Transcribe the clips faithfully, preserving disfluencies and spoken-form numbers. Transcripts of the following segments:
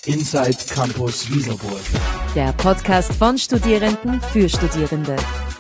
Inside Campus Wieselburg. Der Podcast von Studierenden für Studierende.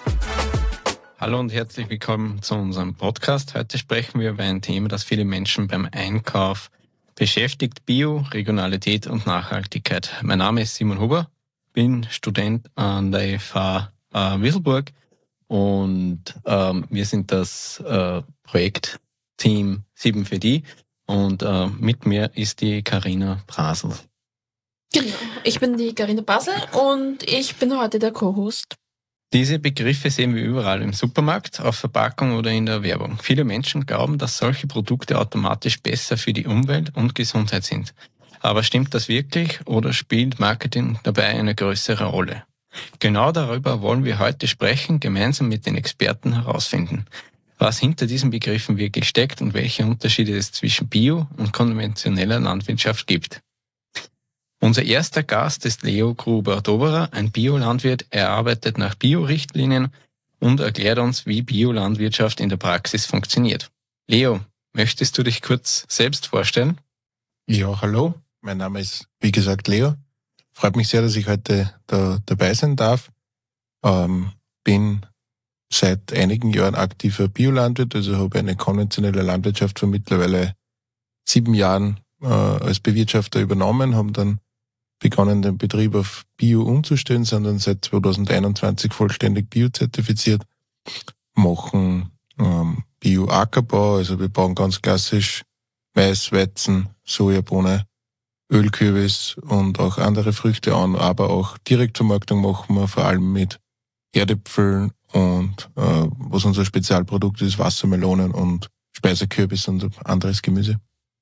Hallo und herzlich willkommen zu unserem Podcast. Heute sprechen wir über ein Thema, das viele Menschen beim Einkauf beschäftigt: Bio, Regionalität und Nachhaltigkeit. Mein Name ist Simon Huber, bin Student an der E F H äh, Wieselburg und ähm, wir sind das äh, Projektteam sieben für die und äh, mit mir ist die Carina Brasel. Genau, ich bin die Carina Brasel und ich bin heute der Co-Host. Diese Begriffe sehen wir überall im Supermarkt, auf Verpackung oder in der Werbung. Viele Menschen glauben, dass solche Produkte automatisch besser für die Umwelt und Gesundheit sind. Aber stimmt das wirklich oder spielt Marketing dabei eine größere Rolle? Genau darüber wollen wir heute sprechen, gemeinsam mit den Experten herausfinden, was hinter diesen Begriffen wirklich steckt und welche Unterschiede es zwischen Bio- und konventioneller Landwirtschaft gibt. Unser erster Gast ist Leo Gruber-Doberer, ein Biolandwirt. Er arbeitet nach Bio-Richtlinien und erklärt uns, wie Biolandwirtschaft in der Praxis funktioniert. Leo, möchtest du dich kurz selbst vorstellen? Ja, hallo. Mein Name ist, wie gesagt, Leo. Freut mich sehr, dass ich heute da dabei sein darf. Ähm, bin seit einigen Jahren aktiver Biolandwirt, also habe eine konventionelle Landwirtschaft vor mittlerweile sieben Jahren äh, als Bewirtschafter übernommen, haben dann begonnen, den Betrieb auf Bio umzustellen, sind dann seit zwanzig einundzwanzig vollständig biozertifiziert, machen ähm, Bio-Ackerbau, also wir bauen ganz klassisch Mais, Weizen, Sojabohne, Ölkürbis und auch andere Früchte an, aber auch Direktvermarktung machen wir vor allem mit Erdäpfeln und äh, was unser Spezialprodukt ist, Wassermelonen und Speisekürbis und anderes Gemüse.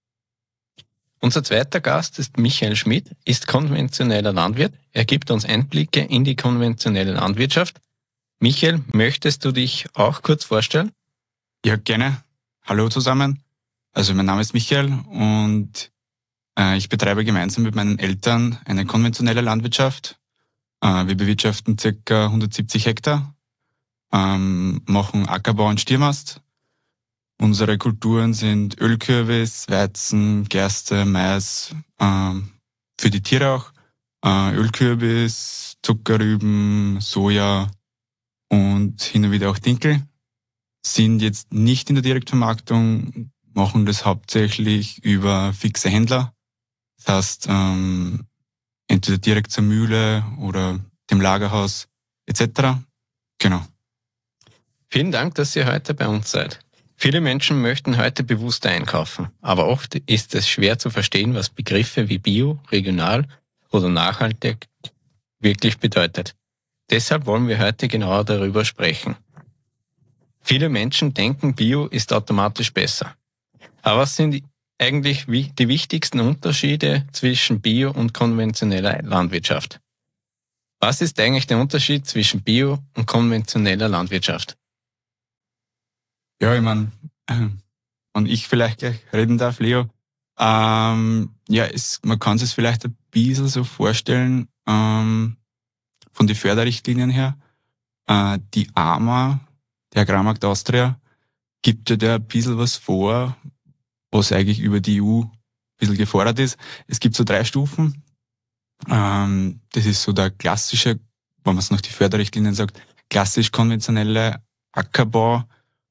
Unser zweiter Gast ist Michael Schmidt, ist konventioneller Landwirt. Er gibt uns Einblicke in die konventionelle Landwirtschaft. Michael, möchtest du dich auch kurz vorstellen? Ja, gerne. Hallo zusammen. Also mein Name ist Michael und äh, ich betreibe gemeinsam mit meinen Eltern eine konventionelle Landwirtschaft. Äh, wir bewirtschaften ca. hundertsiebzig Hektar, ähm, machen Ackerbau und Stiermast. Unsere Kulturen sind Ölkürbis, Weizen, Gerste, Mais, ähm, für die Tiere auch, äh, Ölkürbis, Zuckerrüben, Soja und hin und wieder auch Dinkel. Sind jetzt nicht in der Direktvermarktung, machen das hauptsächlich über fixe Händler. Das heißt, ähm, entweder direkt zur Mühle oder dem Lagerhaus et cetera. Genau. Vielen Dank, dass ihr heute bei uns seid. Viele Menschen möchten heute bewusster einkaufen, aber oft ist es schwer zu verstehen, was Begriffe wie Bio, regional oder nachhaltig wirklich bedeutet. Deshalb wollen wir heute genauer darüber sprechen. Viele Menschen denken, Bio ist automatisch besser. Aber was sind eigentlich die wichtigsten Unterschiede zwischen Bio und konventioneller Landwirtschaft? Was ist eigentlich der Unterschied zwischen Bio und konventioneller Landwirtschaft? Ja, ich meine, und ich vielleicht gleich reden darf, Leo. Ähm, ja, es, man kann es vielleicht ein bisschen so vorstellen, ähm, von den Förderrichtlinien her. Äh, die A M A, der Agrarmarkt Austria, gibt ja da ein bisschen was vor, was eigentlich über die E U ein bisschen gefordert ist. Es gibt so drei Stufen. Ähm, das ist so der klassische, wenn man es nach die Förderrichtlinien sagt, klassisch konventionelle Ackerbau.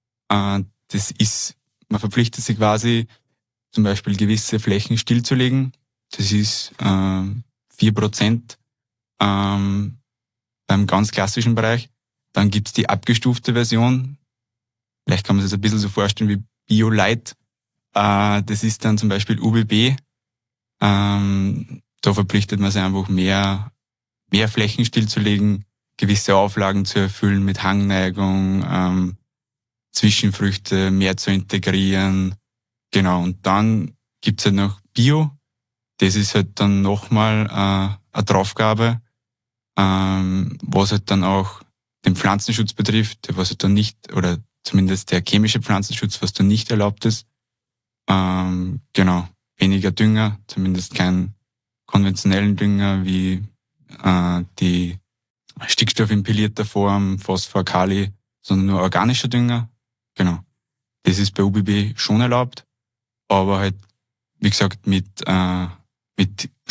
Das ist, man verpflichtet sich quasi, zum Beispiel gewisse Flächen stillzulegen. Das ist äh, vier Prozent ähm, beim ganz klassischen Bereich. Dann gibt's die abgestufte Version. Vielleicht kann man sich das ein bisschen so vorstellen wie Bio-Light. Äh, das ist dann zum Beispiel U B B. Ähm, da verpflichtet man sich einfach mehr, mehr Flächen stillzulegen, gewisse Auflagen zu erfüllen mit Hangneigung, ähm, Zwischenfrüchte mehr zu integrieren. Genau, und dann gibt's halt noch Bio. Das ist halt dann nochmal äh, eine Draufgabe, ähm, was halt dann auch den Pflanzenschutz betrifft, was halt dann nicht, oder zumindest der chemische Pflanzenschutz, was dann nicht erlaubt ist. Ähm, genau, weniger Dünger, zumindest keinen konventionellen Dünger wie äh, die Stickstoff in pelierter Form, Phosphor, Kali, sondern nur organischer Dünger. Genau. Das ist bei U B B schon erlaubt, aber halt, wie gesagt, mit, äh, mit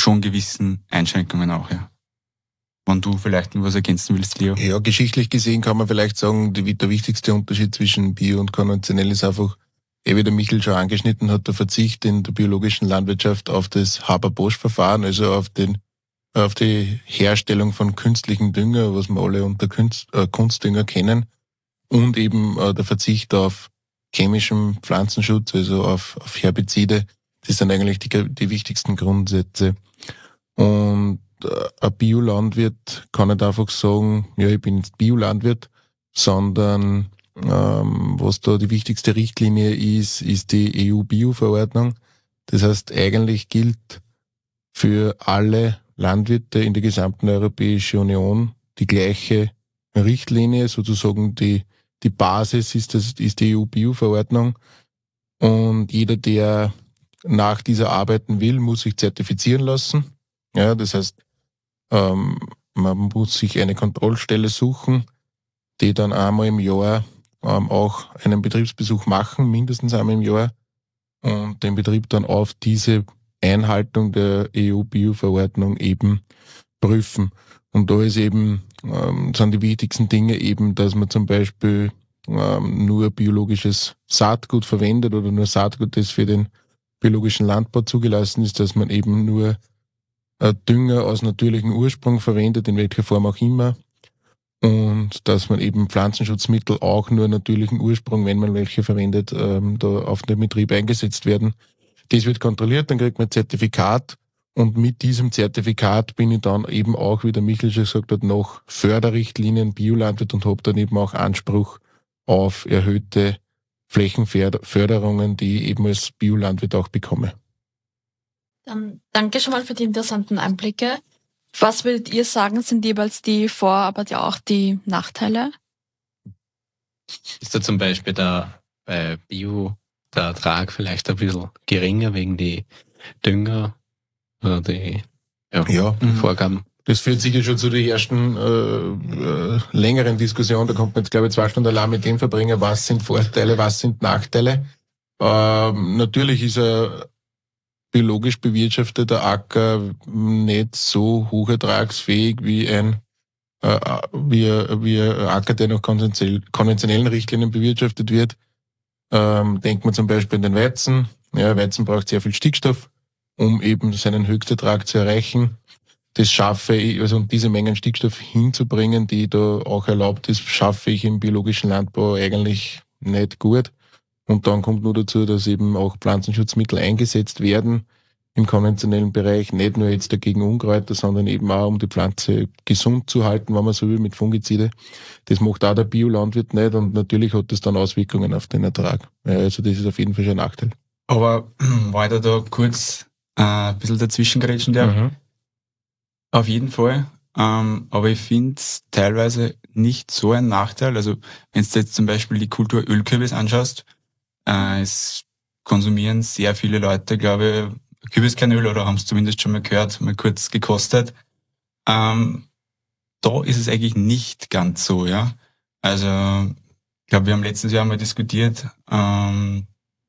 schon gewissen Einschränkungen auch, ja. Wenn du vielleicht noch was ergänzen willst, Leo. Ja, geschichtlich gesehen kann man vielleicht sagen, die, der wichtigste Unterschied zwischen Bio und konventionell ist einfach, eh wie der Michael schon angeschnitten hat, der Verzicht in der biologischen Landwirtschaft auf das Haber-Bosch-Verfahren, also auf den auf die Herstellung von künstlichen Dünger, was wir alle unter Kunst, äh, Kunstdünger kennen, und eben äh, der Verzicht auf chemischem Pflanzenschutz, also auf, auf Herbizide. Das sind eigentlich die, die wichtigsten Grundsätze. Und äh, ein Biolandwirt kann nicht einfach sagen, ja, ich bin jetzt Biolandwirt, sondern ähm, was da die wichtigste Richtlinie ist, ist die E U-Bio-Verordnung. Das heißt, eigentlich gilt für alle Landwirte in der gesamten Europäischen Union die gleiche Richtlinie, sozusagen die, die Basis ist, das, ist die E U-Bio-Verordnung. Und jeder, der nach dieser arbeiten will, muss sich zertifizieren lassen. Ja, das heißt, ähm, man muss sich eine Kontrollstelle suchen, die dann einmal im Jahr ähm, auch einen Betriebsbesuch machen, mindestens einmal im Jahr, und den Betrieb dann auf diese Einhaltung der E U-Bio-Verordnung eben prüfen. Und da ist eben, ähm, sind die wichtigsten Dinge eben, dass man zum Beispiel ähm, nur biologisches Saatgut verwendet oder nur Saatgut, das für den biologischen Landbau zugelassen ist, dass man eben nur äh, Dünger aus natürlichem Ursprung verwendet, in welcher Form auch immer. Und dass man eben Pflanzenschutzmittel auch nur natürlichen Ursprung, wenn man welche verwendet, ähm, da auf dem Betrieb eingesetzt werden. Das wird kontrolliert, dann kriegt man ein Zertifikat, und mit diesem Zertifikat bin ich dann eben auch, wie der Michael schon gesagt hat, nach Förderrichtlinien Biolandwirt und habe dann eben auch Anspruch auf erhöhte Flächenförderungen, die ich eben als Biolandwirt auch bekomme. Dann danke schon mal für die interessanten Einblicke. Was würdet ihr sagen, sind jeweils die Vor-, aber ja auch die Nachteile? Ist da zum Beispiel der, bei Bio der Ertrag vielleicht ein bisschen geringer wegen die Dünger oder die ja, Ja. Vorgaben? Das führt sicher schon zu der ersten äh, äh, längeren Diskussion. Da kommt man jetzt, glaube ich, zwei Stunden allein mit dem verbringen, was sind Vorteile, was sind Nachteile. Ähm, natürlich ist ein biologisch bewirtschafteter Acker nicht so hochertragsfähig wie ein äh, wie, wie ein Acker, der nach konventionellen Richtlinien bewirtschaftet wird. Ähm, denkt man zum Beispiel an den Weizen. Ja, Weizen braucht sehr viel Stickstoff, um eben seinen Höchstertrag zu erreichen. Das schaffe ich, also um diese Mengen Stickstoff hinzubringen, die da auch erlaubt ist, schaffe ich im biologischen Landbau eigentlich nicht gut. Und dann kommt nur dazu, dass eben auch Pflanzenschutzmittel eingesetzt werden im konventionellen Bereich, nicht nur jetzt dagegen Unkräuter, sondern eben auch, um die Pflanze gesund zu halten, wenn man so will, mit Fungizide. Das macht auch der Biolandwirt nicht, und natürlich hat das dann Auswirkungen auf den Ertrag. Also das ist auf jeden Fall schon ein Nachteil. Aber weil ich da kurz äh, ein bisschen dazwischen gerätschen darf, Mhm. auf jeden Fall. Ähm, aber ich finde es teilweise nicht so ein Nachteil. Also wenn du jetzt zum Beispiel die Kultur Ölkürbis anschaust, äh, es konsumieren sehr viele Leute, glaube ich, Kürbiskernöl, oder haben es zumindest schon mal gehört, mal kurz gekostet. Ähm, da ist es eigentlich nicht ganz so, ja. Also ich glaube, wir haben letztes Jahr mal diskutiert, ähm,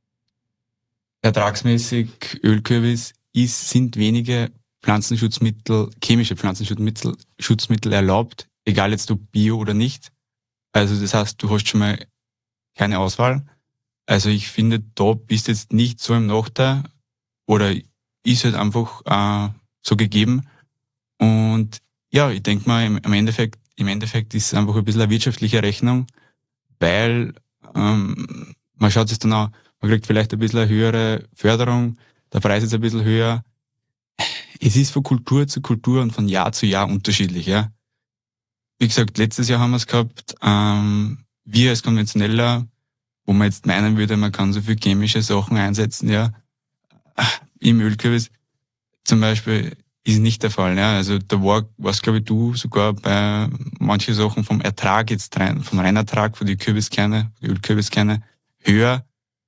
ertragsmäßig Ölkürbis ist, sind wenige Pflanzenschutzmittel, chemische Pflanzenschutzmittel Schutzmittel erlaubt, egal jetzt ob Bio oder nicht. Also das heißt, du hast schon mal keine Auswahl. Also ich finde, da bist du jetzt nicht so im Nachteil, oder ist halt einfach äh, so gegeben. Und ja, ich denke mal, im, im Endeffekt, im Endeffekt ist es einfach ein bisschen eine wirtschaftliche Rechnung, weil ähm, man schaut sich dann auch, man kriegt vielleicht ein bisschen eine höhere Förderung, der Preis ist ein bisschen höher. Es ist von Kultur zu Kultur und von Jahr zu Jahr unterschiedlich, ja. Wie gesagt, letztes Jahr haben wir es gehabt, ähm, wir als Konventioneller, wo man jetzt meinen würde, man kann so viel chemische Sachen einsetzen, ja, im Ölkürbis zum Beispiel ist nicht der Fall, ja. Also da war, was glaube ich du sogar bei manchen Sachen vom Ertrag jetzt rein, vom Reinertrag von die Kürbiskerne, die Ölkürbiskerne höher,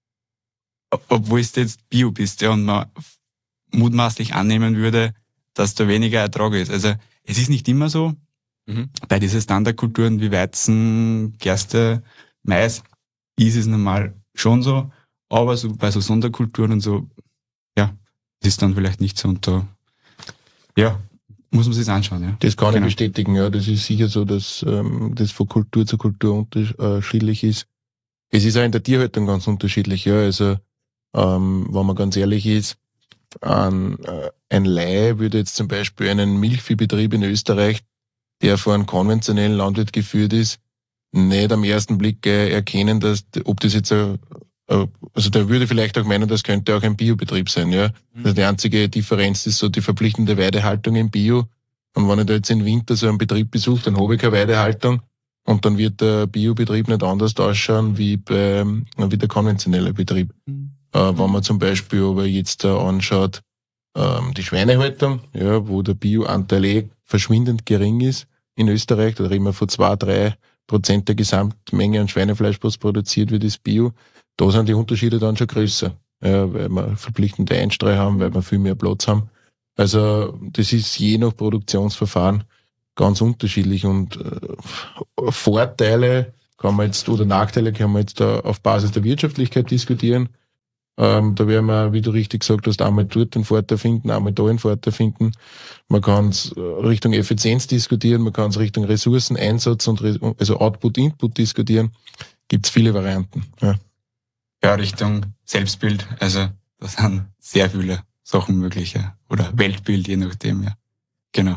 obwohl es jetzt Bio bist, ja, und man mutmaßlich annehmen würde, dass da weniger Ertrag ist. Also es ist nicht immer so. Mhm. Bei diesen Standardkulturen wie Weizen, Gerste, Mais ist es normal schon so, aber so bei so Sonderkulturen und so, ja, das ist dann vielleicht nicht so. Und da Ja, muss man sich anschauen, ja. Das kann Genau. ich bestätigen, ja. Das ist sicher so, dass ähm, das von Kultur zu Kultur unterschiedlich ist. Es ist auch in der Tierhaltung ganz unterschiedlich, ja. Also, ähm, wenn man ganz ehrlich ist, ein, äh, ein Laie würde jetzt zum Beispiel einen Milchviehbetrieb in Österreich, der von einem konventionellen Landwirt geführt ist, nicht am ersten Blick äh, erkennen, dass, ob das jetzt ein, äh, also der würde vielleicht auch meinen, das könnte auch ein Biobetrieb sein, ja. Mhm. Also die einzige Differenz ist so die verpflichtende Weidehaltung im Bio. Und wenn ich da jetzt im Winter so einen Betrieb besuche, dann habe ich keine Weidehaltung. Und dann wird der Biobetrieb nicht anders ausschauen wie, bei, wie der konventionelle Betrieb. Mhm. Äh, wenn man zum Beispiel aber jetzt da anschaut, ähm, die Schweinehaltung, ja, wo der Bioanteil eh verschwindend gering ist in Österreich, da reden wir von zwei, drei Prozent der Gesamtmenge an Schweinefleisch, was produziert wird, ist Bio. Da sind die Unterschiede dann schon größer, ja, weil wir verpflichtende Einstreu haben, weil wir viel mehr Platz haben. Also das ist je nach Produktionsverfahren ganz unterschiedlich und äh, Vorteile kann man jetzt oder Nachteile kann man jetzt da auf Basis der Wirtschaftlichkeit diskutieren. Ähm, da werden wir, wie du richtig gesagt hast, einmal dort den Vorteil finden, einmal da den Vorteil finden. Man kann es Richtung Effizienz diskutieren, man kann es Richtung Ressourceneinsatz und Re- also Output-Input diskutieren. Gibt es viele Varianten. Ja. Ja, Richtung Selbstbild. Also da sind sehr viele Sachen möglich, ja. Oder Weltbild, je nachdem, ja. Genau.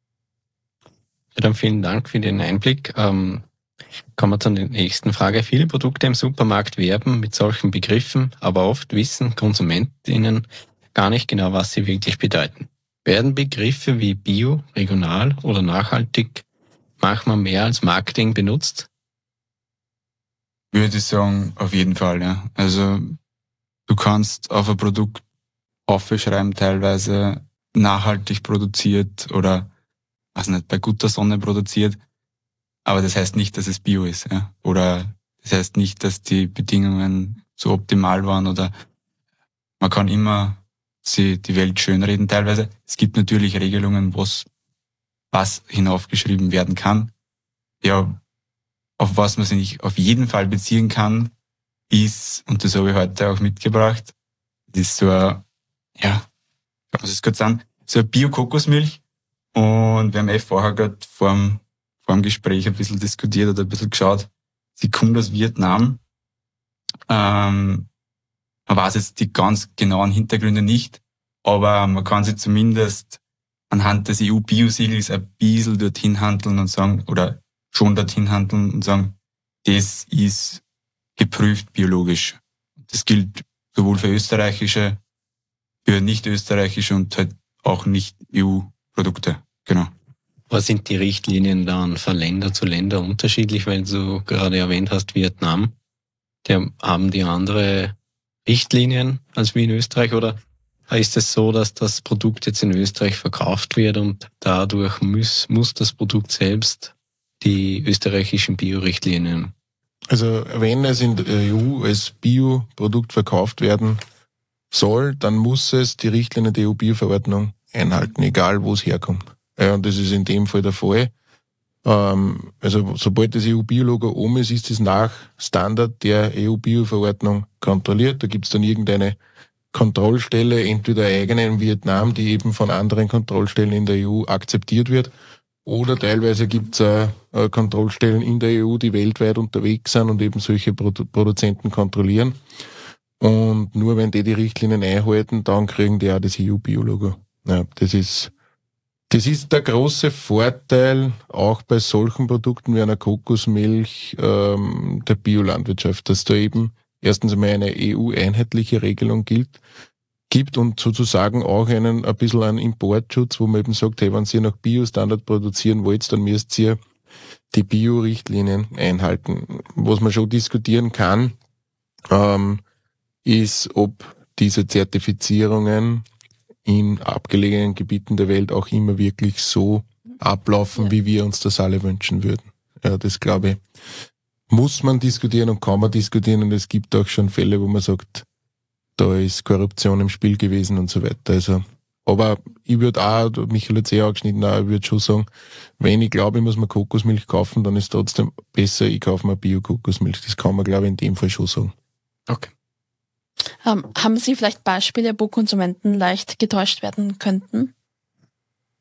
Ja, dann vielen Dank für den Einblick. Ähm, kommen wir zur nächsten Frage. Viele Produkte im Supermarkt werben mit solchen Begriffen, aber oft wissen KonsumentInnen gar nicht genau, was sie wirklich bedeuten. Werden Begriffe wie Bio, regional oder nachhaltig manchmal mehr als Marketing benutzt? Würde ich sagen, auf jeden Fall, ja. Also du kannst auf ein Produkt aufschreiben, teilweise nachhaltig produziert oder, weiß nicht, bei guter Sonne produziert. Aber das heißt nicht, dass es Bio ist, ja. Oder das heißt nicht, dass die Bedingungen so optimal waren oder man kann immer sie die Welt schönreden teilweise. Es gibt natürlich Regelungen, was, was hinaufgeschrieben werden kann. Ja, auf was man sich auf jeden Fall beziehen kann, ist, und das habe ich heute auch mitgebracht, das ist so ein, ja, schauen wir uns das kurz an, so eine Bio-Kokosmilch. Und wir haben eh vorher gerade vor dem, vor dem Gespräch ein bisschen diskutiert oder ein bisschen geschaut. Sie kommt aus Vietnam. Ähm, man weiß jetzt die ganz genauen Hintergründe nicht, aber man kann sie zumindest anhand des E U-Bio-Siegels ein bisschen dorthin handeln und sagen, oder schon dorthin handeln und sagen, das ist geprüft biologisch. Das gilt sowohl für österreichische, für nicht österreichische und halt auch nicht E U-Produkte. Genau. Was sind die Richtlinien dann von Länder zu Länder unterschiedlich, weil du gerade erwähnt hast, Vietnam, die haben die andere Richtlinien als wie in Österreich, oder ist es so, dass das Produkt jetzt in Österreich verkauft wird und dadurch muss, muss das Produkt selbst die österreichischen Bio-Richtlinien? Also wenn es in der E U als Bioprodukt verkauft werden soll, dann muss es die Richtlinien der E U-Bio-Verordnung einhalten, egal wo es herkommt. Ja, und das ist in dem Fall der Fall. Ähm, also sobald das E U-Bio-Logo oben ist, ist es nach Standard der E U-Bio-Verordnung kontrolliert. Da gibt es dann irgendeine Kontrollstelle, entweder eine eigene in Vietnam, die eben von anderen Kontrollstellen in der E U akzeptiert wird, oder teilweise gibt es auch Kontrollstellen in der E U, die weltweit unterwegs sind und eben solche Produ- Produzenten kontrollieren. Und nur wenn die die Richtlinien einhalten, dann kriegen die auch das E U-Bio-Logo. Ja, das ist Das ist der große Vorteil auch bei solchen Produkten wie einer Kokosmilch ähm, der Biolandwirtschaft, dass da eben erstens einmal eine E U-einheitliche Regelung gilt, gibt und sozusagen auch einen ein bisschen einen Importschutz, wo man eben sagt, hey, wenn ihr nach Bio-Standard produzieren wollt, dann müsst ihr die Bio-Richtlinien einhalten. Was man schon diskutieren kann, ähm, ist, ob diese Zertifizierungen in abgelegenen Gebieten der Welt auch immer wirklich so ablaufen, Ja. wie wir uns das alle wünschen würden. Ja, das glaube ich, muss man diskutieren und kann man diskutieren, und es gibt auch schon Fälle, wo man sagt, da ist Korruption im Spiel gewesen und so weiter. Also, aber ich würde auch, Michael hat es eh angeschnitten, auch, ich würde schon sagen, wenn ich glaube, ich muss mir Kokosmilch kaufen, dann ist trotzdem besser, ich kaufe mir Bio-Kokosmilch. Das kann man, glaube ich, in dem Fall schon sagen. Okay. Ähm, haben Sie vielleicht Beispiele, wo Konsumenten leicht getäuscht werden könnten?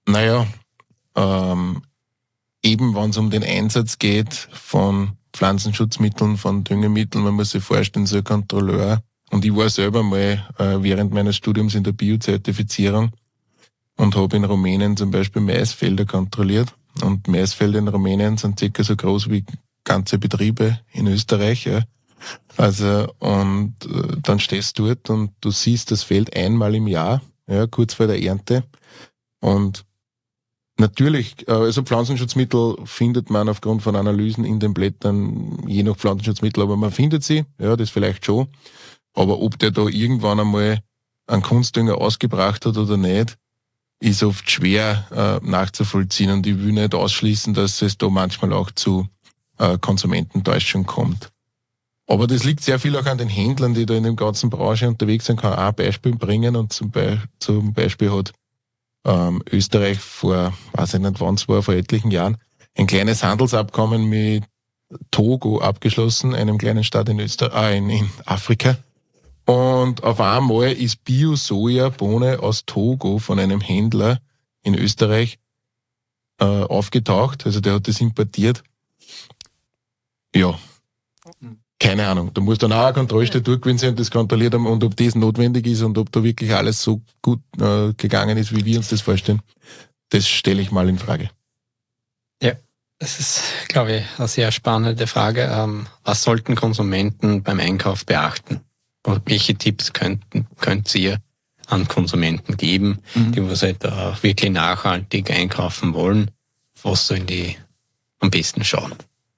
Naja, ähm, eben wenn es um den Einsatz geht von Pflanzenschutzmitteln, von Düngemitteln, man muss sich vorstellen, so ein Kontrolleur. Und ich war selber mal äh, während meines Studiums in der Biozertifizierung und habe in Rumänien zum Beispiel Maisfelder kontrolliert. Und Maisfelder in Rumänien sind circa so groß wie ganze Betriebe in Österreich. Ja. Also, und äh, dann stehst du dort und du siehst das Feld einmal im Jahr, ja, kurz vor der Ernte. Und natürlich, also Pflanzenschutzmittel findet man aufgrund von Analysen in den Blättern, je nach Pflanzenschutzmittel, aber man findet sie, ja, das vielleicht schon. Aber ob der da irgendwann einmal einen Kunstdünger ausgebracht hat oder nicht, ist oft schwer äh, nachzuvollziehen. Und ich will nicht ausschließen, dass es da manchmal auch zu äh, Konsumententäuschung kommt. Aber das liegt sehr viel auch an den Händlern, die da in der ganzen Branche unterwegs sind. Kann auch ein Beispiel bringen. Und zum, Be- zum Beispiel hat ähm, Österreich vor, weiß ich nicht wann es war, vor etlichen Jahren, ein kleines Handelsabkommen mit Togo abgeschlossen, einem kleinen Staat in Österreich, äh, in, in Afrika. Und auf einmal ist Bio-Soja-Bohne aus Togo von einem Händler in Österreich äh, aufgetaucht. Also der hat das importiert. Ja, keine Ahnung. Da muss dann auch eine Kontrollstelle durchgewesen sein und das kontrolliert haben und ob das notwendig ist und ob da wirklich alles so gut äh, gegangen ist, wie wir uns das vorstellen. Das stelle ich mal in Frage. Ja, das ist, glaube ich, eine sehr spannende Frage. Ähm, was sollten Konsumenten beim Einkauf beachten? Und welche Tipps könnten, könnt ihr an Konsumenten geben, mhm. die was halt auch wirklich nachhaltig einkaufen wollen? Was sollen die am besten schauen?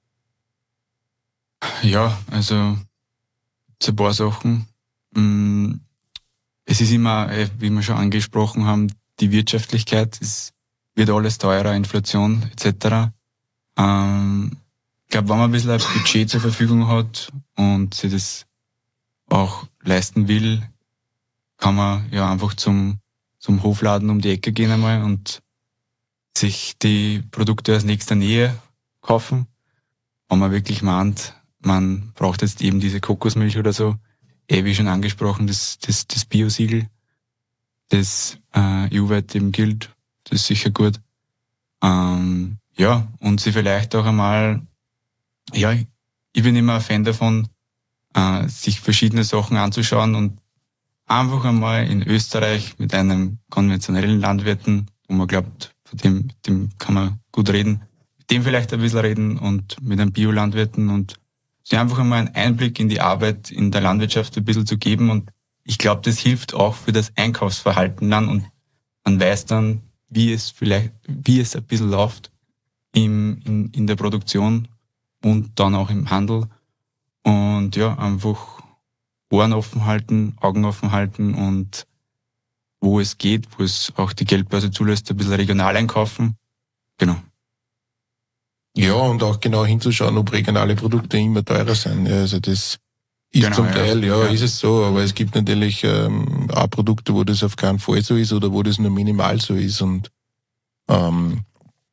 Ja, also zu ein paar Sachen. Es ist immer, wie wir schon angesprochen haben, die Wirtschaftlichkeit. Es wird alles teurer, Inflation et cetera. Ähm, ich glaube, wenn man ein bisschen ein Budget zur Verfügung hat und sich das auch leisten will, kann man ja einfach zum, zum Hofladen um die Ecke gehen einmal und sich die Produkte aus nächster Nähe kaufen. Wenn man wirklich meint, man braucht jetzt eben diese Kokosmilch oder so, eh wie schon angesprochen, das, das, das Bio-Siegel, das äh, E U-weit eben gilt, das ist sicher gut. Ähm, ja, und sie vielleicht auch einmal, ja, ich bin immer ein Fan davon, äh, sich verschiedene Sachen anzuschauen und einfach einmal in Österreich mit einem konventionellen Landwirten, wo man glaubt, von dem, mit dem kann man gut reden, mit dem vielleicht ein bisschen reden und mit einem Biolandwirten und sich einfach einmal einen Einblick in die Arbeit in der Landwirtschaft ein bisschen zu geben und ich glaube, das hilft auch für das Einkaufsverhalten dann und man weiß dann, wie es vielleicht, wie es ein bisschen läuft im, in, in der Produktion und dann auch im Handel. Und ja, einfach Ohren offen halten, Augen offen halten und wo es geht, wo es auch die Geldbörse zulässt, ein bisschen regional einkaufen. Genau. Ja, und auch genau hinzuschauen, ob regionale Produkte immer teurer sind. Ja, also das ist Genau, zum ja. Teil, ja, Ja. ist es so, aber es gibt natürlich ähm, auch Produkte, wo das auf keinen Fall so ist oder wo das nur minimal so ist. Und ähm,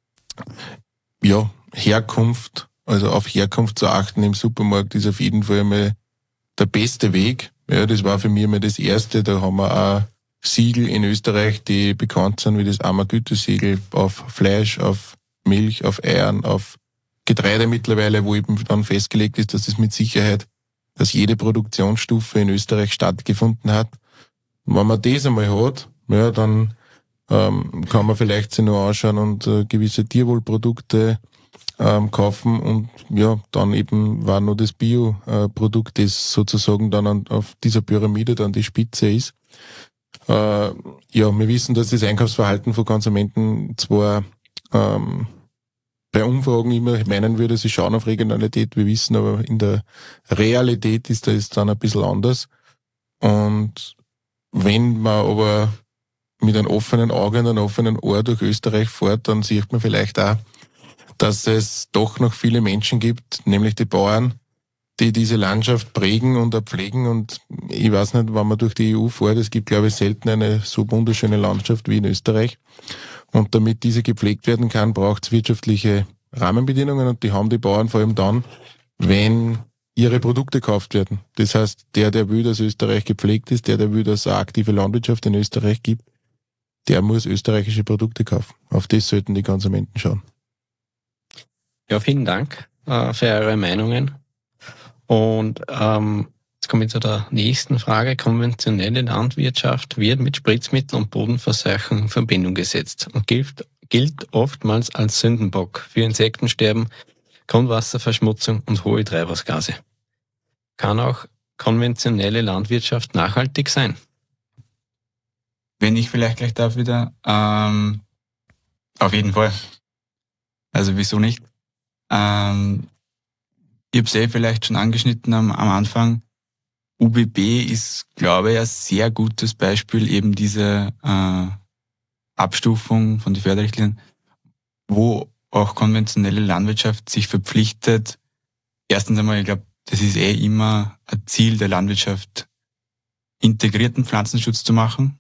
ja, Herkunft, also auf Herkunft zu achten im Supermarkt ist auf jeden Fall mal der beste Weg. Ja, das war für mich mal das Erste. Da haben wir auch Siegel in Österreich, die bekannt sind wie das Ammer-Gütesiegel auf Fleisch, auf Milch, auf Eiern, auf Getreide mittlerweile, wo eben dann festgelegt ist, dass es mit Sicherheit, dass jede Produktionsstufe in Österreich stattgefunden hat. Und wenn man das einmal hat, ja, dann ähm, kann man vielleicht sich noch anschauen und äh, gewisse Tierwohlprodukte ähm, kaufen und ja, dann eben war nur das Bio-Produkt, das sozusagen dann an, auf dieser Pyramide dann die Spitze ist. Äh, ja, wir wissen, dass das Einkaufsverhalten von Konsumenten zwar ähm, bei Umfragen immer meinen würde, sie schauen auf Regionalität, wir wissen aber in der Realität ist das dann ein bisschen anders. Und wenn man aber mit einem offenen Auge und einem offenen Ohr durch Österreich fährt, dann sieht man vielleicht auch, dass es doch noch viele Menschen gibt, nämlich die Bauern, die diese Landschaft prägen und auch pflegen. Und ich weiß nicht, wenn man durch die E U fährt, es gibt, glaube ich, selten eine so wunderschöne Landschaft wie in Österreich. Und damit diese gepflegt werden kann, braucht es wirtschaftliche Rahmenbedingungen und die haben die Bauern vor allem dann, wenn ihre Produkte gekauft werden. Das heißt, der, der will, dass Österreich gepflegt ist, der, der will, dass es eine aktive Landwirtschaft in Österreich gibt, der muss österreichische Produkte kaufen. Auf das sollten die Konsumenten schauen. Ja, vielen Dank äh, für eure Meinungen. Und ähm, jetzt komme ich zu der nächsten Frage. Konventionelle Landwirtschaft wird mit Spritzmitteln und Bodenverseuchung in Verbindung gesetzt und gilt, gilt oftmals als Sündenbock für Insektensterben, Grundwasserverschmutzung und hohe Treibhausgase. Kann auch konventionelle Landwirtschaft nachhaltig sein? Wenn ich vielleicht gleich darf wieder, ähm, auf jeden Fall. Also wieso nicht? Ähm, ich habe es eh vielleicht schon angeschnitten am, am Anfang. U B B ist, glaube ich, ein sehr gutes Beispiel, eben diese äh, Abstufung von den Förderrichtlinien, wo auch konventionelle Landwirtschaft sich verpflichtet. Erstens einmal, ich glaube, das ist eh immer ein Ziel der Landwirtschaft, integrierten Pflanzenschutz zu machen.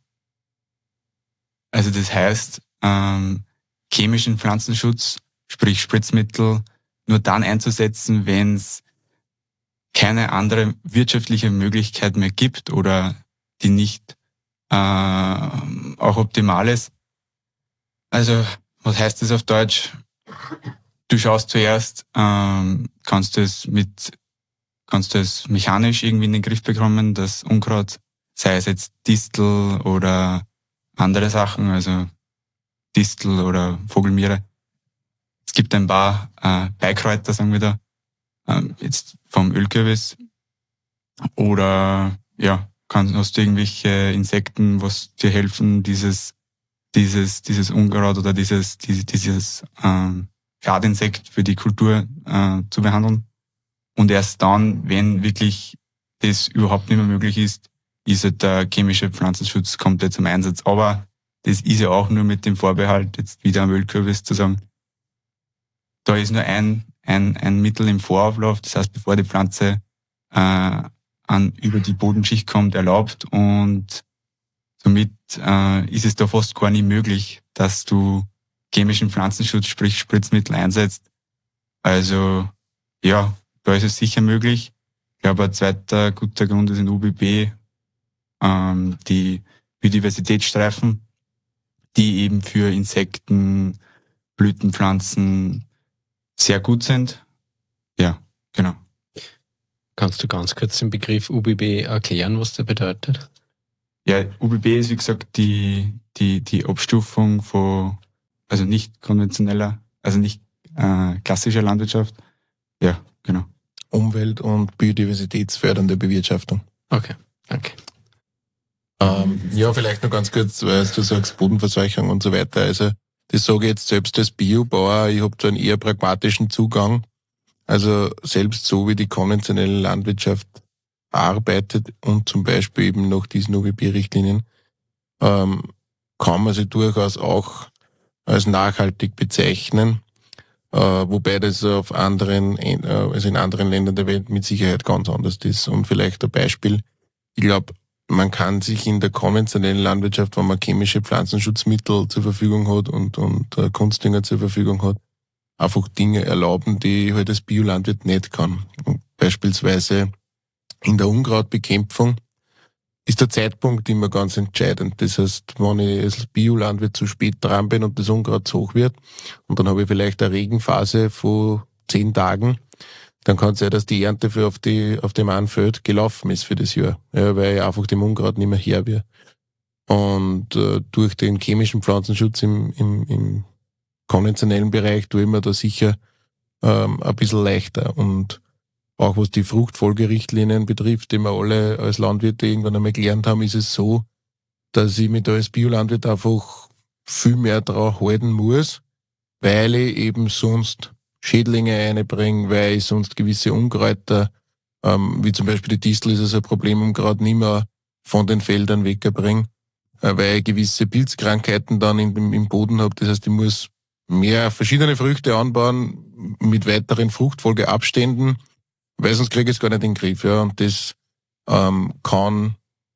Also das heißt, ähm, chemischen Pflanzenschutz, sprich Spritzmittel, nur dann einzusetzen, wenn es keine andere wirtschaftliche Möglichkeit mehr gibt oder die nicht äh, auch optimal ist. Also, was heißt das auf Deutsch? Du schaust zuerst, ähm, kannst du es mit, kannst du es mechanisch irgendwie in den Griff bekommen, das Unkraut, sei es jetzt Distel oder andere Sachen, also Distel oder Vogelmiere. Es gibt ein paar äh, Beikräuter, sagen wir da, ähm, jetzt vom Ölkürbis. Oder ja, kann, hast du irgendwelche Insekten, was dir helfen, dieses dieses dieses Unkraut oder dieses dieses, dieses ähm, Schadinsekt für die Kultur äh, zu behandeln. Und erst dann, wenn wirklich das überhaupt nicht mehr möglich ist, ist halt der chemische Pflanzenschutz komplett zum Einsatz. Aber das ist ja auch nur mit dem Vorbehalt, jetzt wieder am Ölkürbis zu sagen, da ist nur ein, ein, ein Mittel im Vorauflauf, das heißt, bevor die Pflanze äh, an, über die Bodenschicht kommt, erlaubt, und somit äh, ist es da fast gar nicht möglich, dass du chemischen Pflanzenschutz, sprich Spritzmittel einsetzt. Also ja, da ist es sicher möglich. Ich glaube, ein zweiter guter Grund ist in U B B ähm, die Biodiversitätsstreifen, die eben für Insekten, Blütenpflanzen sehr gut sind. Ja, genau. Kannst du ganz kurz den Begriff U B B erklären, was der bedeutet? Ja, U B B ist, wie gesagt, die, die, die Abstufung von, also nicht konventioneller, also nicht äh, klassischer Landwirtschaft. Ja, genau. Umwelt- und biodiversitätsfördernde Bewirtschaftung. Okay, danke. Ähm, ja, vielleicht noch ganz kurz, weil du sagst Bodenverseuchung und so weiter. Also das sage ich jetzt selbst als Biobauer, ich habe da einen eher pragmatischen Zugang. Also selbst so wie die konventionelle Landwirtschaft arbeitet und zum Beispiel eben nach diesen U B B-Richtlinien, ähm, kann man sie durchaus auch als nachhaltig bezeichnen, äh, wobei das auf anderen, äh, also in anderen Ländern der Welt mit Sicherheit ganz anders ist. Und vielleicht ein Beispiel, ich glaube, man kann sich in der konventionellen Landwirtschaft, wenn man chemische Pflanzenschutzmittel zur Verfügung hat und, und äh, Kunstdünger zur Verfügung hat, einfach Dinge erlauben, die halt als Biolandwirt nicht kann. Und beispielsweise in der Unkrautbekämpfung ist der Zeitpunkt immer ganz entscheidend. Das heißt, wenn ich als Biolandwirt zu spät dran bin und das Unkraut zu hoch wird und dann habe ich vielleicht eine Regenphase von zehn Tagen, dann kann es sein, dass die Ernte für auf, die, auf dem einen Feld gelaufen ist für das Jahr, ja, weil ich einfach dem Unkraut nicht mehr her wird. Und äh, durch den chemischen Pflanzenschutz im, im, im konventionellen Bereich tue ich mir da sicher ähm, ein bisschen leichter. Und auch was die Fruchtfolgerichtlinien betrifft, die wir alle als Landwirte irgendwann einmal gelernt haben, ist es so, dass ich mich da als Biolandwirt einfach viel mehr drauf halten muss, weil ich eben sonst Schädlinge einbringe, weil ich sonst gewisse Unkräuter, ähm, wie zum Beispiel die Distel, ist es ein Problem, um gerade nicht mehr von den Feldern wegbringe, äh, weil ich gewisse Pilzkrankheiten dann in, im Boden habe. Das heißt, ich muss mehr verschiedene Früchte anbauen mit weiteren Fruchtfolgeabständen, weil sonst kriege ich es gar nicht in den Griff. Ja. Und das ähm, kann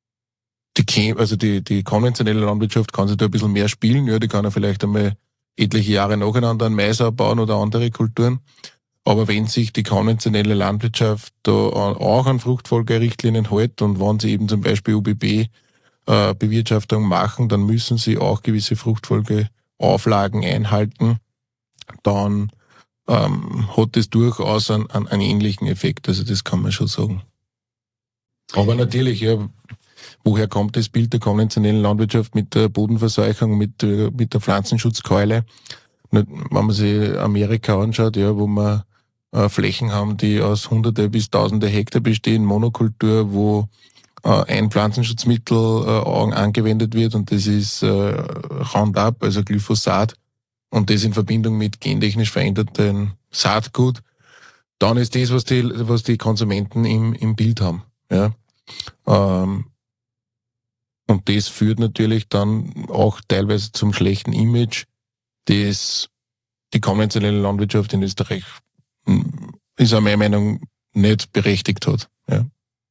die, also die, die konventionelle Landwirtschaft kann sich da ein bisschen mehr spielen. Ja, die kann ja vielleicht einmal etliche Jahre nacheinander einen Mais bauen oder andere Kulturen. Aber wenn sich die konventionelle Landwirtschaft da auch an Fruchtfolgerichtlinien hält und wenn sie eben zum Beispiel U B B Bewirtschaftung machen, dann müssen sie auch gewisse Fruchtfolgeauflagen einhalten. Dann ähm, hat das durchaus einen, einen, einen ähnlichen Effekt, also das kann man schon sagen. Aber natürlich, ja, woher kommt das Bild der konventionellen Landwirtschaft mit der Bodenverseuchung, mit der, mit der Pflanzenschutzkeule? Wenn man sich Amerika anschaut, ja, wo wir äh, Flächen haben, die aus hunderte bis tausende Hektar bestehen, Monokultur, wo äh, ein Pflanzenschutzmittel äh, angewendet wird und das ist äh, Roundup, also Glyphosat, und das in Verbindung mit gentechnisch verändertem Saatgut, dann ist das, was die, was die Konsumenten im, im Bild haben. Ja. Ähm, und das führt natürlich dann auch teilweise zum schlechten Image, das die konventionelle Landwirtschaft in Österreich, ist auch meiner Meinung nach, nicht berechtigt hat. Ja.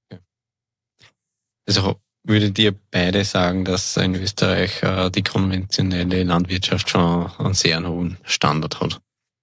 Also würdet ihr beide sagen, dass in Österreich äh, die konventionelle Landwirtschaft schon einen sehr hohen Standard hat?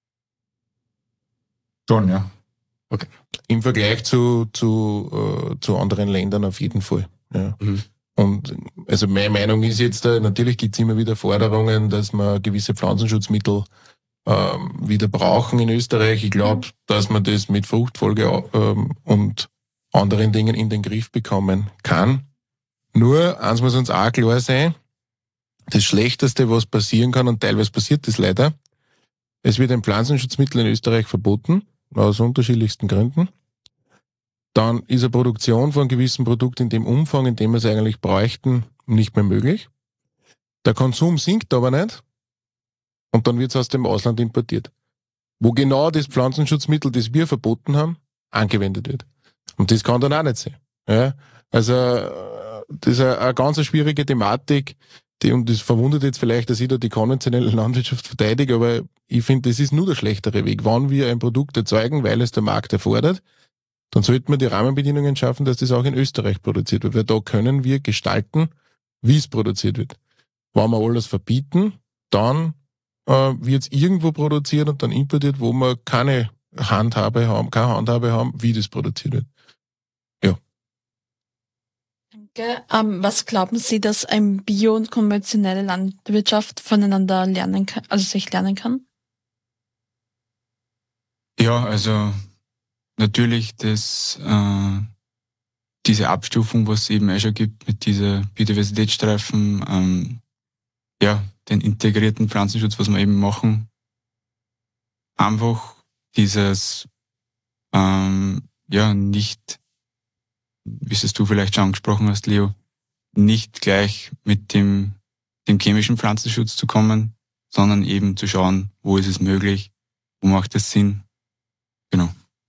Schon, ja. Okay. Im Vergleich zu, zu, äh, zu anderen Ländern auf jeden Fall. Ja. Mhm. Und also meine Meinung ist jetzt, äh, natürlich gibt es immer wieder Forderungen, dass man gewisse Pflanzenschutzmittel ähm, wieder brauchen in Österreich. Ich glaube, dass man das mit Fruchtfolge ähm, und anderen Dingen in den Griff bekommen kann. Nur, eins muss uns auch klar sein, das Schlechteste, was passieren kann, und teilweise passiert das leider, es wird ein Pflanzenschutzmittel in Österreich verboten, aus unterschiedlichsten Gründen. Dann ist eine Produktion von einem gewissen Produkt in dem Umfang, in dem wir es eigentlich bräuchten, nicht mehr möglich. Der Konsum sinkt aber nicht und dann wird es aus dem Ausland importiert, wo genau das Pflanzenschutzmittel, das wir verboten haben, angewendet wird. Und das kann dann auch nicht sein. Ja? Also das ist eine, eine ganz schwierige Thematik, die, und das verwundert jetzt vielleicht, dass ich da die konventionelle Landwirtschaft verteidige, aber ich finde, das ist nur der schlechtere Weg. Wenn wir ein Produkt erzeugen, weil es der Markt erfordert, dann sollten wir die Rahmenbedingungen schaffen, dass das auch in Österreich produziert wird, weil da können wir gestalten, wie es produziert wird. Wenn wir alles verbieten, dann äh, wird es irgendwo produziert und dann importiert, wo wir keine Handhabe haben, keine Handhabe haben, wie das produziert wird. Ja. Danke. Ähm, was glauben Sie, dass ein Bio- und konventionelle Landwirtschaft voneinander lernen kann, also sich lernen kann? Ja, also natürlich das, äh, diese Abstufung, was es eben auch schon gibt mit dieser Biodiversitätsstreifen, ähm, ja, den integrierten Pflanzenschutz, was wir eben machen. Einfach dieses, ähm, ja, nicht, wie es du vielleicht schon angesprochen hast, Leo, nicht gleich mit dem, dem chemischen Pflanzenschutz zu kommen, sondern eben zu schauen, wo ist es möglich, wo macht es Sinn. Genau.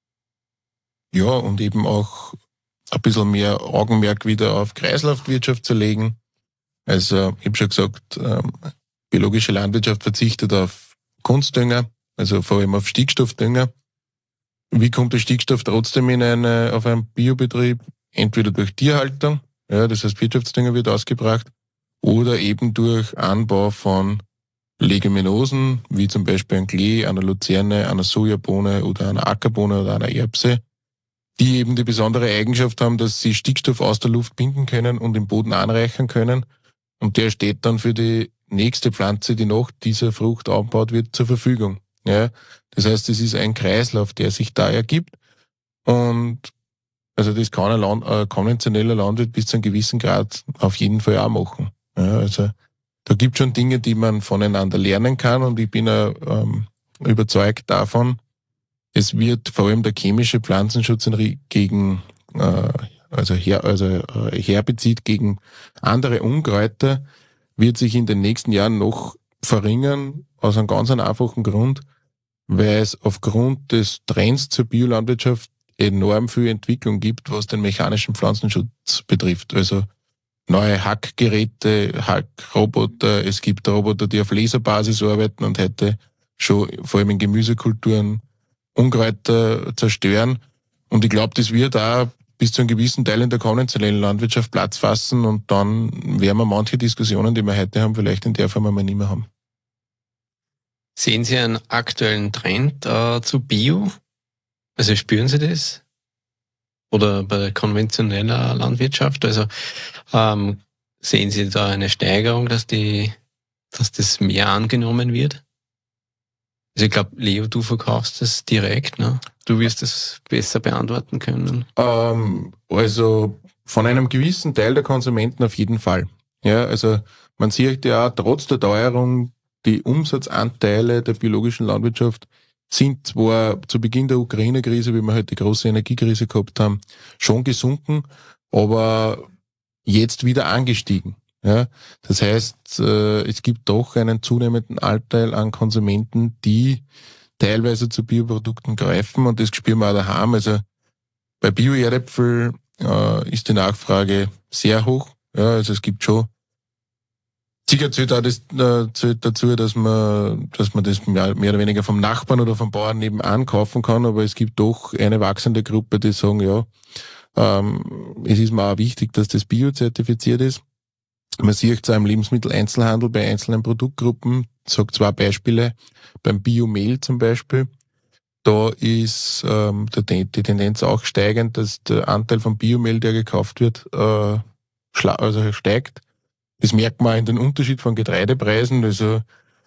Ja, und eben auch ein bisschen mehr Augenmerk wieder auf Kreislaufwirtschaft zu legen. Also, ich habe schon gesagt, ähm, biologische Landwirtschaft verzichtet auf Kunstdünger, also vor allem auf Stickstoffdünger. Wie kommt der Stickstoff trotzdem in eine, auf einen Biobetrieb? Entweder durch Tierhaltung, ja, das heißt Wirtschaftsdünger wird ausgebracht, oder eben durch Anbau von Leguminosen, wie zum Beispiel ein Klee, einer Luzerne, einer Sojabohne oder einer Ackerbohne oder einer Erbse, die eben die besondere Eigenschaft haben, dass sie Stickstoff aus der Luft binden können und im Boden anreichern können. Und der steht dann für die nächste Pflanze, die nach dieser Frucht angebaut wird, zur Verfügung. Ja, das heißt, es ist ein Kreislauf, der sich da ergibt. Und also das kann ein Land, äh, konventioneller Landwirt bis zu einem gewissen Grad auf jeden Fall auch machen. Ja, also da gibt es schon Dinge, die man voneinander lernen kann, und ich bin auch, ähm, überzeugt davon, es wird vor allem der chemische Pflanzenschutz gegen äh, also, Her, also äh, Herbizid gegen andere Unkräuter wird sich in den nächsten Jahren noch verringern, aus einem ganz einfachen Grund, weil es aufgrund des Trends zur Biolandwirtschaft enorm viel Entwicklung gibt, was den mechanischen Pflanzenschutz betrifft. Also neue Hackgeräte, Hackroboter, es gibt Roboter, die auf Laserbasis arbeiten und heute schon vor allem in Gemüsekulturen Unkräuter zerstören. Und ich glaube, das wird auch bis zu einem gewissen Teil in der konventionellen Landwirtschaft Platz fassen, und dann werden wir manche Diskussionen, die wir heute haben, vielleicht in der Form einmal nicht mehr haben. Sehen Sie einen aktuellen Trend äh, zu Bio? Also spüren Sie das? Oder bei konventioneller Landwirtschaft? Also ähm, Sehen Sie da eine Steigerung, dass die, dass das mehr angenommen wird? Also ich glaube, Leo, du verkaufst das direkt, ne? Du wirst das besser beantworten können. Ähm, also von einem gewissen Teil der Konsumenten auf jeden Fall. Ja, also man sieht ja trotz der Teuerung, die Umsatzanteile der biologischen Landwirtschaft sind zwar zu Beginn der Ukraine-Krise, wie wir halt die große Energiekrise gehabt haben, schon gesunken, aber jetzt wieder angestiegen. Ja, das heißt, es gibt doch einen zunehmenden Anteil an Konsumenten, die teilweise zu Bioprodukten greifen, und das spüren wir auch daheim. Also bei Bio-Erdäpfel äh, ist die Nachfrage sehr hoch. Ja, also es gibt schon, sicher zählt auch das, äh, zählt dazu, dass man, dass man das mehr, mehr oder weniger vom Nachbarn oder vom Bauern nebenan kaufen kann, aber es gibt doch eine wachsende Gruppe, die sagen, ja, ähm, es ist mir auch wichtig, dass das Bio-zertifiziert ist. Man sieht es auch im Lebensmitteleinzelhandel bei einzelnen Produktgruppen. Ich sage zwei Beispiele. Beim Biomehl zum Beispiel, da ist ähm, die Tendenz auch steigend, dass der Anteil von Biomehl, der gekauft wird, äh, also steigt. Das merkt man auch in den Unterschied von Getreidepreisen. Also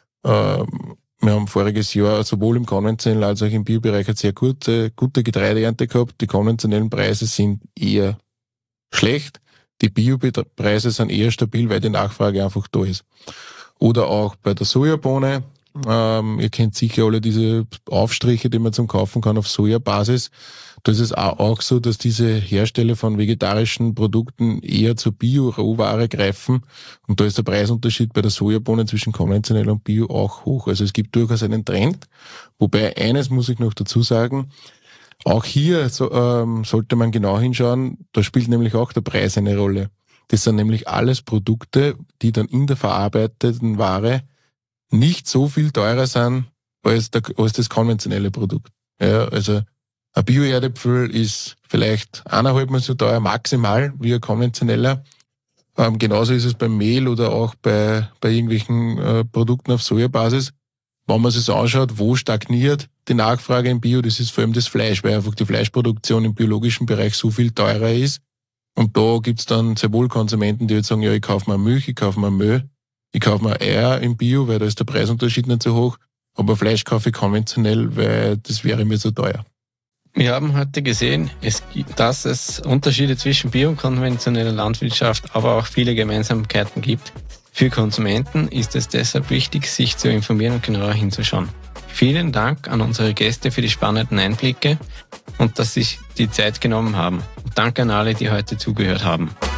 äh, wir haben voriges Jahr sowohl im konventionellen als auch im Biobereich eine sehr gute, gute Getreideernte gehabt. Die konventionellen Preise sind eher schlecht. Die Biopreise sind eher stabil, weil die Nachfrage einfach da ist. Oder auch bei der Sojabohne. Ähm, ihr kennt sicher alle diese Aufstriche, die man zum Kaufen kann auf Sojabasis. Da ist es auch, auch so, dass diese Hersteller von vegetarischen Produkten eher zur Bio-Rohware greifen. Und da ist der Preisunterschied bei der Sojabohne zwischen konventionell und Bio auch hoch. Also es gibt durchaus einen Trend. Wobei eines muss ich noch dazu sagen, auch hier so, ähm, sollte man genau hinschauen, da spielt nämlich auch der Preis eine Rolle. Das sind nämlich alles Produkte, die dann in der verarbeiteten Ware nicht so viel teurer sind als, der, als das konventionelle Produkt. Ja, also ein Bio-Erdäpfel ist vielleicht eineinhalb Mal so teuer maximal wie ein konventioneller. Ähm, genauso ist es beim Mehl oder auch bei, bei irgendwelchen äh, Produkten auf Sojabasis. Wenn man sich anschaut, wo stagniert die Nachfrage im Bio, das ist vor allem das Fleisch, weil einfach die Fleischproduktion im biologischen Bereich so viel teurer ist. Und da gibt's dann sehr wohl Konsumenten, die jetzt sagen, ja, ich kaufe mir Milch, ich kaufe mir Mehl, ich kaufe mir Eier im Bio, weil da ist der Preisunterschied nicht so hoch, aber Fleisch kaufe ich konventionell, weil das wäre mir so teuer. Wir haben heute gesehen, es gibt, dass es Unterschiede zwischen Bio- und konventioneller Landwirtschaft, aber auch viele Gemeinsamkeiten gibt. Für Konsumenten ist es deshalb wichtig, sich zu informieren und genauer hinzuschauen. Vielen Dank an unsere Gäste für die spannenden Einblicke und dass Sie sich die Zeit genommen haben. Und danke an alle, die heute zugehört haben.